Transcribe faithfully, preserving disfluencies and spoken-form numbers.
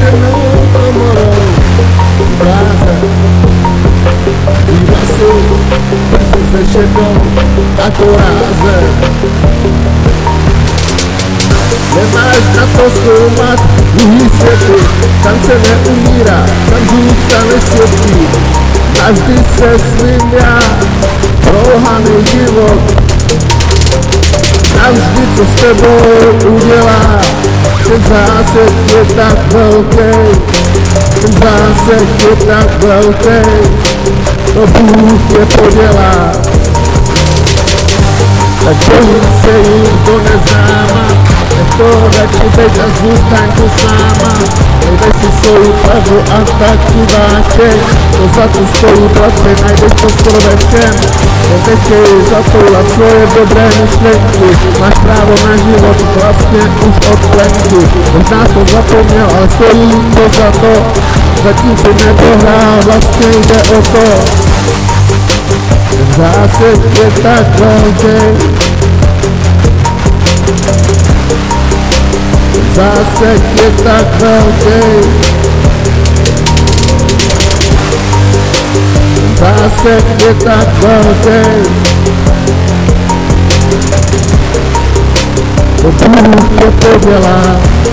černou komorou. Blázen, vývlasy, prsy se šedou a korázem. Nemáš na to zkoumat druhý světy, tam se neumírá, tam zůstane světlý. Navždy se svým já, prolhaný život, navždy co s tebou udělá. Ten zásek je tak velký, ten zásek je tak velký, to Bůh je podělá. Tak bojím se jim do neznáma, nech to radši teď a zůstaň tu sama. Nejdej si svoji pravdu a tak ti váčej, to za tu stojí place, najdeš to skoro ve všem. Nenechej zatoulat svoje dobré myšlenky, máš právo na život vlastně už od plenky. Možná jsi to zapomněl, ale stojí to za to, zatím si nedohrál, vlastně jde o to. Ten zásek je tak velký, ten zásek je tak velký, ten zásek je tak velký, to Bůh je podělá.